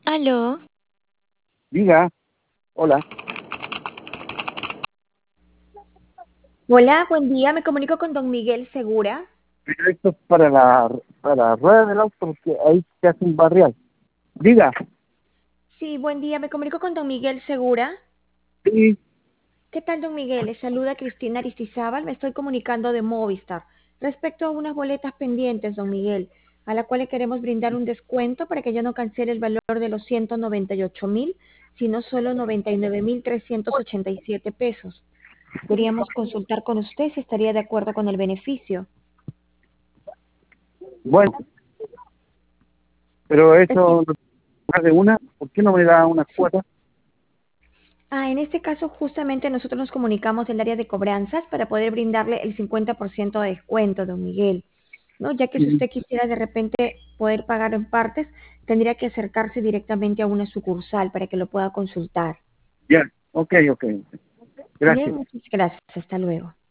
Aló, Diga, hola. hola, buen día. Me comunico con don Miguel Segura. Pero esto es para la rueda del auto, porque ahí se hace un barrial. Diga, Sí, buen día. Me comunico con don Miguel Segura. sí, ¿Qué tal, don Miguel? Le saluda Cristina Aristizábal. Me estoy comunicando de Movistar respecto a unas boletas pendientes, don Miguel, a la cual le queremos brindar un descuento para que ya no cancele el valor de los 198.000, sino solo 99.387 pesos. Queríamos consultar con usted si estaría de acuerdo con el beneficio. bueno, pero Es que eso no más de una, ¿por qué no me da una sí. cuota? En este caso, justamente nosotros nos comunicamos del área de cobranzas para poder brindarle el 50% de descuento, don Miguel, ¿no? Ya que si Mm, usted quisiera de repente poder pagar en partes, tendría que acercarse directamente a una sucursal para que lo pueda consultar. Ya, ok, ok. Bien, Gracias. muchas gracias. Hasta luego.